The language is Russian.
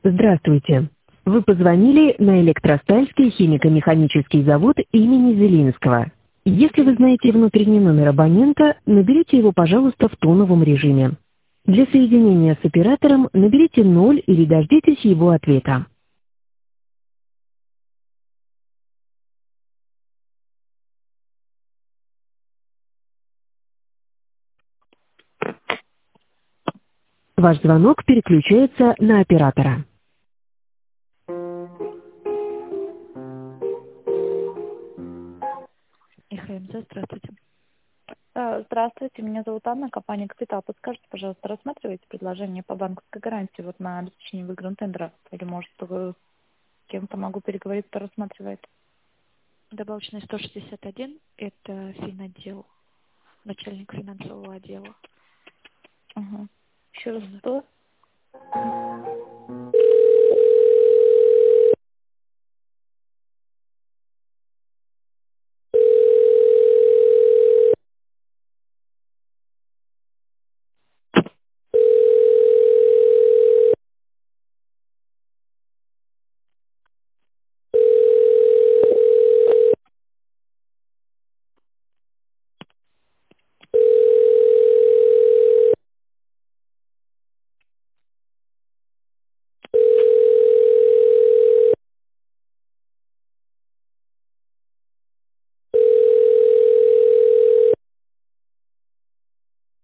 Здравствуйте. Вы позвонили на Электростальский химико-механический завод имени Зелинского. Если вы знаете внутренний номер абонента, наберите его, пожалуйста, в тоновом режиме. Для соединения с оператором наберите 0 или дождитесь его ответа. Ваш звонок переключается на оператора. ИХМЗ, здравствуйте. Здравствуйте, меня зовут Анна, компания «Капитал». Подскажите, пожалуйста, рассматриваете предложение по банковской гарантии вот на обеспечение выигранного тендера? Или, может, с кем-то могу переговорить, кто рассматривает? Добавочный 161– это финотдел, начальник финансового отдела. Угу. Еще раз, М, 100?